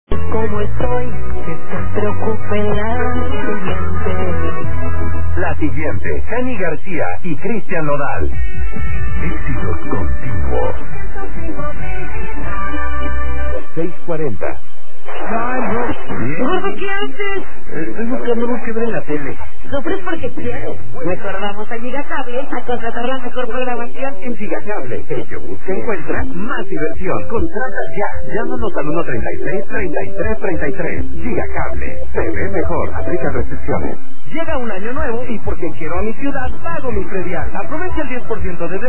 Como estoy, que se preocupe la siguiente. La siguiente, Cani García y Cristian Nodal. Éxitos continuos. 6:40. Gordo, ¿qué haces? Estoy buscando algo que ver en la tele. Sufres porque quieres. Recordamos a Gigacable a contratar la mejor programación. En Gigacable, el que busca encuentra más diversión. Contrata ya. Llámanos al 1-33-33-33. Gigacable. Se ve mejor. Aplica restricciones. Llega un año nuevo y porque quiero a mi ciudad, pago mi predial. Aprovecha el 10% de